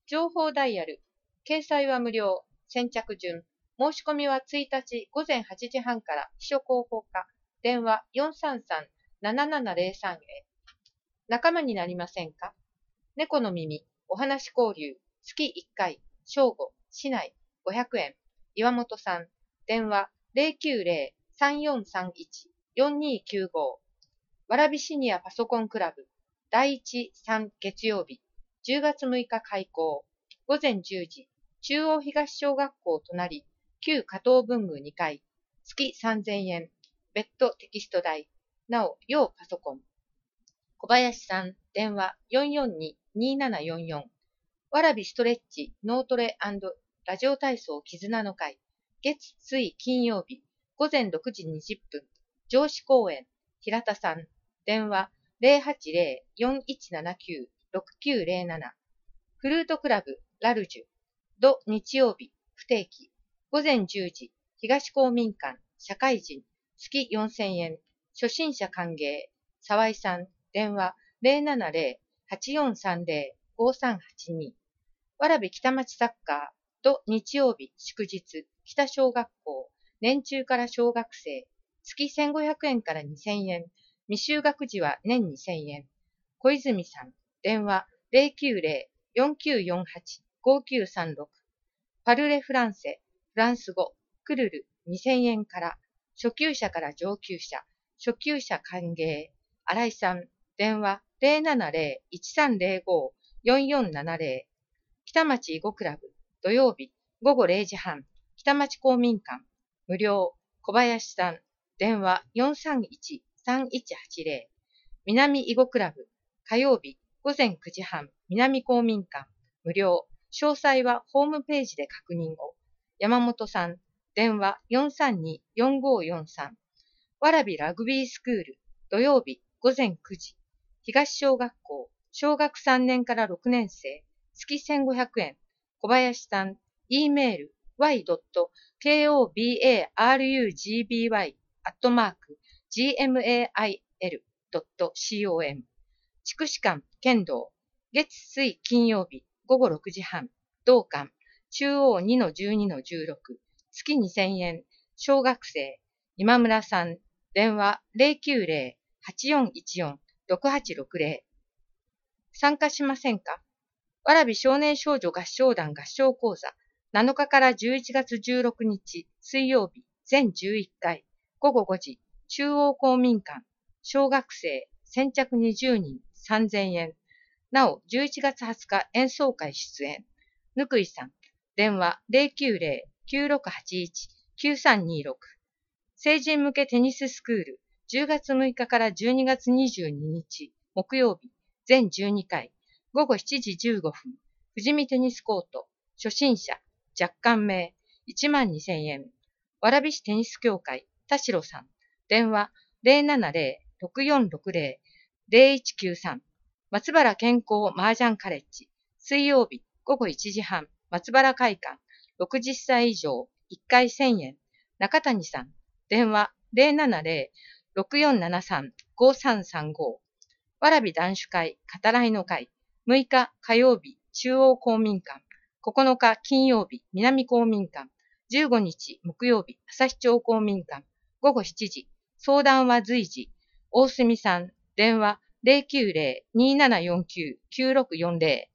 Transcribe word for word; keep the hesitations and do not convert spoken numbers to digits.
情報ダイヤル。掲載は無料。先着順。申し込みはついたち午前はちじはんから秘書広報課。電話 よんさんさんななななゼロさん へ。仲間になりませんか？猫の耳、お話交流。月いっかい。正午、市内。ごひゃくえん。岩本さん。電話 ゼロきゅうゼロ さんよんさんいち よんにきゅうご。蕨シニアパソコンクラブ。だいいち、さん月曜日。じゅうがつむいか開校。午前じゅうじ。中央東小学校隣。旧加藤文具にかい。月さんぜんえん。別途テキスト代。なお、要パソコン。小林さん。電話 よんよんに にーななよんよん。蕨ストレッチ、脳トレ&ラジオ体操絆の会。月、水、金曜日。午前ろくじにじゅっぷん。上司公園。平田さん。電話 ゼロはちゼロ よんいちななきゅう ろくきゅうゼロなな。フルートクラブ、ラルジュ。土日曜日、不定期。午前じゅうじ。東公民館、社会人。月よんせんえん。初心者歓迎。沢井さん。電話 ゼロななゼロ はちよんさんゼロ ごさんはちに。蕨北町サッカー。土日曜日、祝日。北小学校。年中から小学生。月せんごひゃくえんからにせんえん。未就学時は年にせんえん。小泉さん。電話 ゼロきゅうゼロ よんきゅうよんはち ごきゅうさんろく。パルレフランセ。フランス語。クルルにせんえんから。初級者から上級者。初級者歓迎。新井さん。電話 ゼロななゼロ いちさんゼロご よんよんななゼロ。北町囲碁クラブ。土曜日。午後れいじはん。北町公民館。無料。小林さん。電話 よんさんいち さんいちはちゼロ。南囲碁クラブ。火曜日。午前くじはん。南公民館。無料。詳細はホームページで確認を。山本さん。電話 よんさんに よんごよんさん。蕨ラグビースクール。土曜日。午前くじ。東小学校。小学さんねんからろくねん生。月せんごひゃくえん。小林さん。e メール ワイドットケーオービーエーアールユージービーワイ アットマーク ジーエムエーアイエルドットコム。地区士官剣道。月水金曜日。午後ろくじはん。同館。中央 にのじゅうにのじゅうろく。月にせんえん。小学生。今村さん。電話 ゼロきゅうゼロ はちよんいちよん ろくはちろくゼロ。参加しませんか？蕨少年少女合唱団合唱講座。なのかからじゅういちがつじゅうろくにち水曜日。全じゅういっかい。午後ごじ。中央公民館。小学生。先着にじゅうにん。さんぜんえん。なお、じゅういちがつはつか演奏会出演。ぬくいさん。電話 ゼロきゅうゼロ きゅうろくはちいち きゅうさんにろく。成人向けテニススクール。じゅうがつむいかからじゅうにがつにじゅうににち。木曜日。全じゅうにかい。午後しちじじゅうごふん。富士見テニスコート。初心者。若干名。いちまんにせんえん。蕨市テニス協会。田代さん。電話 ゼロななゼロ ろくよんろくゼロ ゼロいちきゅうさん。松原健康麻雀カレッジ。水曜日。午後いちじはん。松原会館。ろくじゅっさい以上。いっかいせんえん。中谷さん。電話 ゼロななゼロ ろくよんななさん ごさんさんご。蕨男子会語らいの会。むいか火曜日。中央公民館。ここのか金曜日。南公民館。じゅうごにち木曜日。朝日町公民館。午後しちじ。相談は随時。大隅さん。電話 ゼロきゅうゼロ にーななよんきゅう きゅうろくよんゼロ。